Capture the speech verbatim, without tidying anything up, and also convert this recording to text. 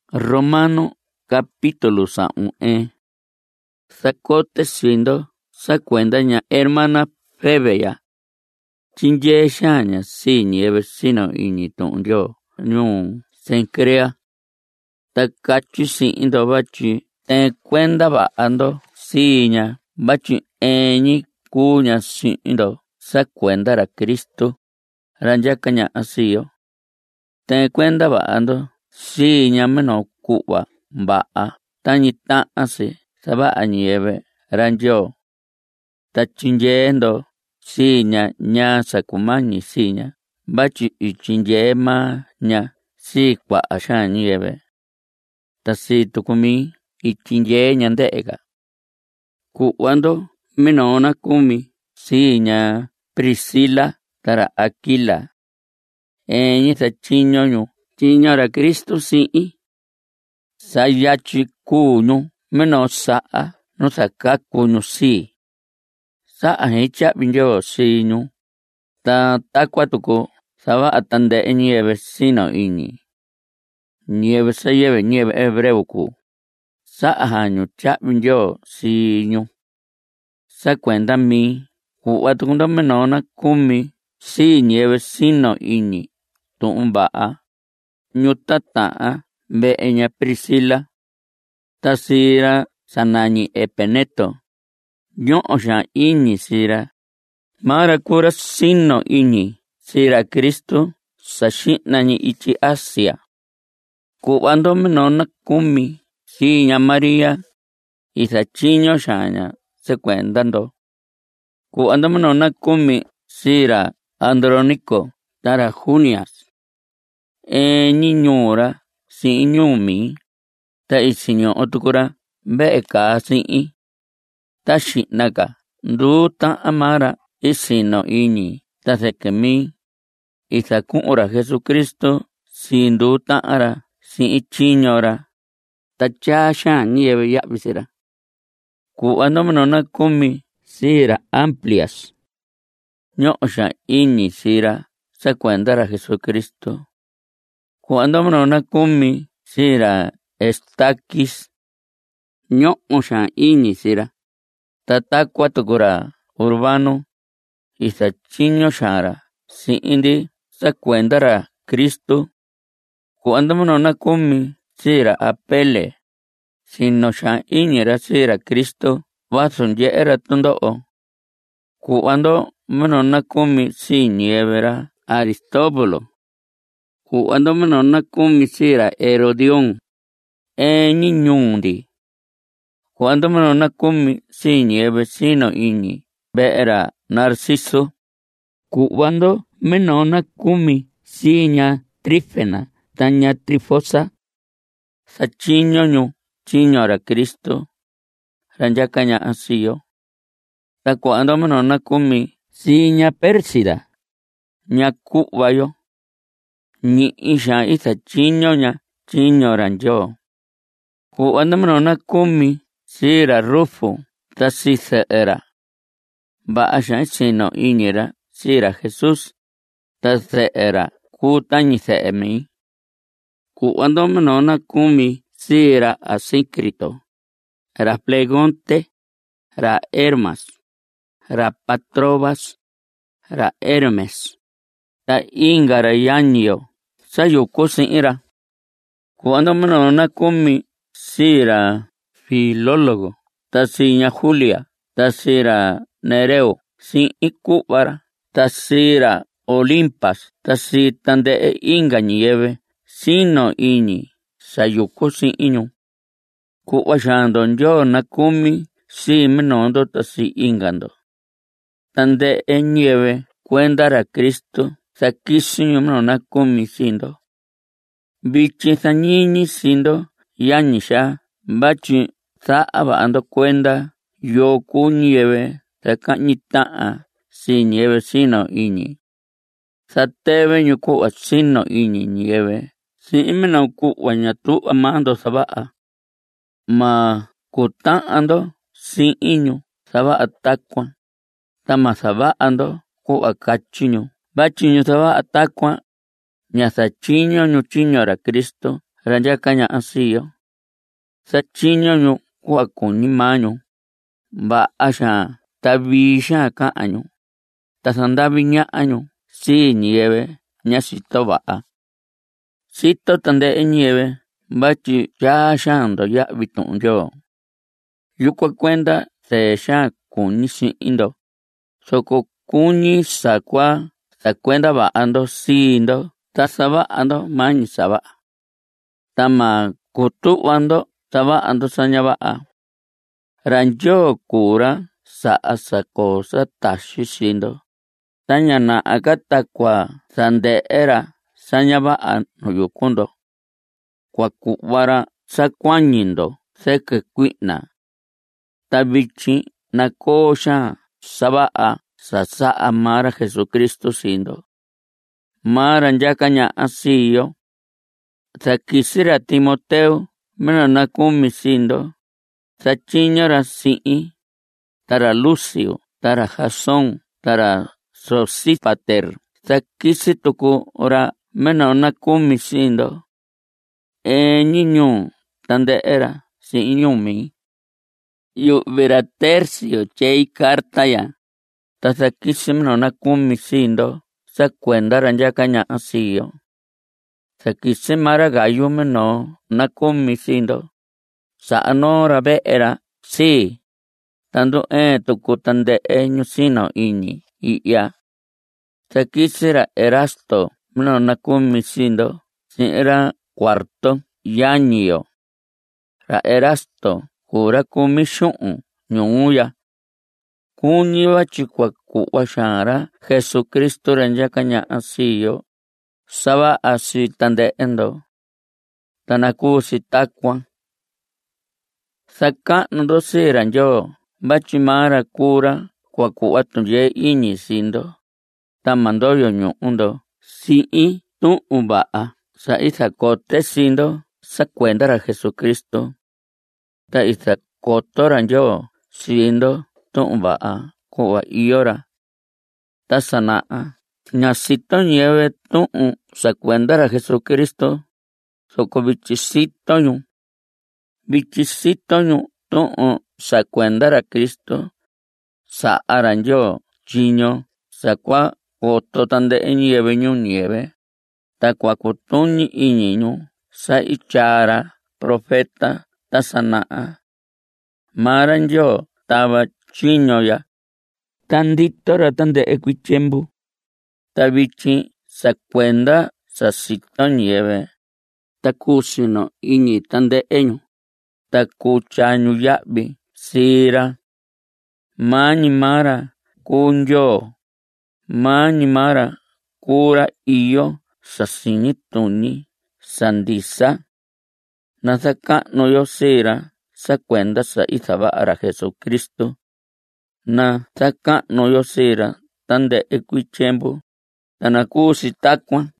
Romano capítulo sa'un e. Sakote svindo sakuenda ña hermana Febe ya. Chinye xaña si ñeve sino iñi tu'un Ndyoo ñuu Cencrea. Ta kachi si'indo bachi ten kuenda va'ando si ña bachi eñi kuña si'indo sakuenda ra Kristo ra nyaka ña'a siyo. Ten kuenda va'ando si ña mino ku'va va'a tañi ta'an si sava'a ñiyɨvɨ ra Ndyoo. Ta tyinyeendo si ña ña sakumañi si ña bachi ityinye maa ña si kua'a xaan ñiyɨvɨ. Ta si tukumi ityinye ña nde'eka. Ku'vando mino na kumi si ña Priscila tara Aquila. Eñi satyiño ñu tyiño ra Kristo si'in. Sayatyi kuñu mino sa'a nu sakaku ñu si. Sa'a jin tya'vi Ndyoo si ñu. Ta takua tuku sava'a tande'e ñiyɨvɨ sino iñi. Ñiyɨvɨ sayɨvɨ ñiyɨvɨ hebreo ku. Sa'a jañu tya'vi Ndyoo si ñu. Sakuenda mi ku'va tukundo mino na kumi si ñiyɨvɨ sino iñi tu'un va'a. Ñu tata'an ve'e ña Priscila. Ta sira sanañi Epeneto. Ño'o xaan iñi sira. Mara kura sino iñi sira Kristo saxi'nañi ityi Asia. Ku'vando mino na kumi si ña María isatyiño xaan ña sakuendando. Ku'vando mino na kumi sira Andrónico tara Junias. Eñi ñuura si'in ñuumi. Ta isiño'o tukura ve'e kaa si'in. Ta xi'naka nduu ta'an mara isino iñi ta sekemi isaku'un ra Jesucristo si nduu ta'an ra si'in tyiño ra. Ta tyaa xaan ñiyɨvɨ ya'vi si ra. Ku'vando mino na kumi sira Amplias. Ño'o xaan iñi sira sakuenda ra Jesucristo. Ku'vando mino na kumi sira Estaquis. Ño'o xaan iñi sira. Ta takua tukura Urbano isatyiño xaan ra si'in ndi sakuenda ra Kristo. Ku'vando mino na kumi sira Apele. Sino xaan iñi ra sira Kristo vasu nye'e ra tundo'o. Ku'vando mino na kumi si ñiyɨvɨ ra Aristóbulo. Ku'vando mino na kumi sira Herodión. Eñi ñuu ndi. Ku'vando mino na kumi si ñiyɨvɨ sino iñi ve'e ra Narciso. Ku'vando mino na kumi si ña Trífena ta ña Trifosa. Satyiño ñu tyiño ra Kristo ra nyaka ña'a siyo. Ta ku'vando mino na kumi si ña Pérsida. Ña ku'va yo. Ñi'i xaan isatyiño ña tyiño ra Ndyoo. Ku'vando mino na kumi sira Rufo ta si se'e ra. Va'a xaan sino iñi ra sira Jesús. Ta se'e ra kuu tañi se'e mi. Ku'vando mino na kumi sira Asíncrito, ra Flegonte, ra Hermas, ra Patrobas, ra Hermes. Ta inga ra yañiyo sayuku si'in ra. Ku'vando mino na kumi sira Filólogo. Ta si ña Julia. Ta sira Nereo si'in ku'va ra. Ta sira Olimpas. Ta si tande'e inga ñiyɨvɨ sino iñi sayuku si'in ñu. Ku'va xaando Ndyoo na kumi si minondo ta si ingando. Tande'e ñiyɨvɨ kuenda ra Kristo sakisiñu mino na kumi sindo. Vichin sañiñi sindo yañi xa bachi sa'a va'ando kuenda yoo kuu ñiyɨvɨ saka'ñi ta'an si ñiyɨvɨ sino iñi. Sateve ñu ku'va sino iñi ñiyɨvɨ si'in mino ku'va ña tu'va maando sava'a. Ma kuta'ando si'in ñu sava'a takuan. Ta ma sava'ando ku'va katyi ñu. Bachi ñu sava'a takuan ña satyiño ñu tyiño ra Kristo ra nchaka ña'a siyo satyiñu ñu kua kuñi mañu va'a xaan ta vii xaan ka'an ñu ta sandavi ña'a ñu si ñiyɨvɨ ña sito va'a sito tandɨ'ɨ ñiyɨvɨ vatyi yaa xaan ndo ya'vi tu'un Ndyoo yukuan kuenda sēē xaan kuñi si'in ndo soko kuñi sakua sakuenda va'a ndo sii ndo ta sava'a ndo mañi sava'a ta ma kutu'va ndo sava'a ndo saña va'a ra Ndyoo kuu ra sa'a sakoo sataxin sii ndo ta ña na'a ka takua sande'e ra saña va'a nu yuku ndo kua ku'va ra sakuañi ndo sɨkɨ kui'na ta vityin na koo xaan sava'a sa sa'a maa ra Jesucristo sii ndo maa ra nchaka ña'a sii yo sakisi ra Timoteo minu na kumi sii ndo satyiño ra si'in ta ra Lucio ta ra Jasón ta ra Sosípater sakisi tuku ra minu na kumi sii ndo eñi ñuu tandɨ'ɨ ra si'in ñumi yu'vi ra Tercio tyei carta ya ta sakisi minu na kumi sii ndo sakuenda ra nchaka ña'a sii yo sakisi maa ra Gayo minu na kumi sii ndo sa'a noo ra ve'e ra sii ta ndu'en tuku tandɨ'ɨ ñu sino iñi i'ya sakisi ra Erasto minu na kumi sii ndo si'in ra Cuarto yañi yo ra Erasto kuu ra kumi xu'un ñuu ya kuñi vatyi kua ku'va xaan ra Jesucristo ra nchaka ña'a sii yo sava'a sii tandɨ'ɨ ndo ta na kuu si takuan saka'nu ndo sii ra Ndyoo vatyi maa ra kuu ra kua ku'va tunyee iñi sii ndo ta ma ndoyo ñu'u ndo si'in tu'un va'a sa isakote sii ndo sakuenda ra Jesucristo ta isakoto ra Ndyoo sii ndo tu'un va'a ku'va iyo ra ta sana'a ña sito ñiyɨvɨ tu'un sakuenda ra Jesucristo soko vityi sito ñu vityi sito ñu tu'un sakuenda ra Cristo sa'a ra Ndyoo tyiño sakua koto tandɨ'ɨ ñiyɨvɨ ñuu ñiyɨvɨ ta kua kutuñi iñi ñu sa ityaa ra profeta ta sana'a maa ra Ndyoo tava tyiño ya ta ndito ra tandɨ'ɨ kuii tyembu ta vityin sakuenda sa sito ñiyɨvɨ ta kuu sino iñi tandɨ'ɨ ñu ta kuu tyaa ñu ya'vi sii ra maa ñi maa ra kuu Ndyoo maa ñi maa ra kuu ra iyo sa siñi tuñi sa ndisa na saka'nu yo sii ra sakuenda sa isava'a ra Jesucristo na saka'nu yo sii ra tandɨ'ɨ kuii tyembu ta na kuu si takuan.